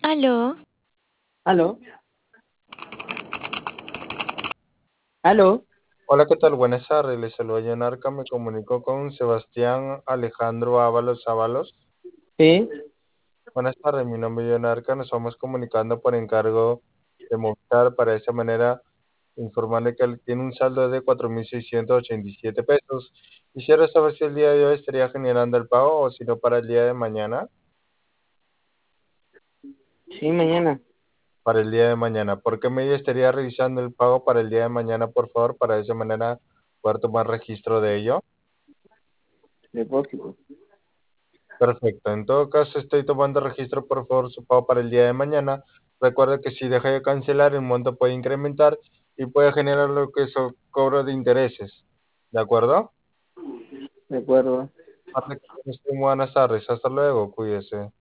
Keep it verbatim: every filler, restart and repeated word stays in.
¿Aló? ¿Aló? ¿Aló? Hola, ¿qué tal? Buenas tardes. Les saluda Yanarca. Me comunico con Sebastián Alejandro Ábalos Ábalos. Sí, Buenas tardes, mi nombre es Yanarca. Nos estamos comunicando por encargo de Movistar. Para esa manera informarle que él tiene un saldo de cuatro mil seiscientos ochenta y siete pesos. Quisiera saber si el día de hoy estaría generando el pago o si no para el día de mañana. sí, mañana. Para el día de mañana. ¿Por qué medio estaría revisando el pago para el día de mañana, por favor? Para de esa manera poder tomar registro de ello. Depósito. Perfecto. En todo caso, estoy tomando registro, por favor, su pago para el día de mañana. Recuerda que si deja de cancelar, el monto puede incrementar y puede generar lo que es el cobro de intereses. ¿De acuerdo? De acuerdo. Perfecto. Muy buenas tardes. Hasta luego. Cuídese.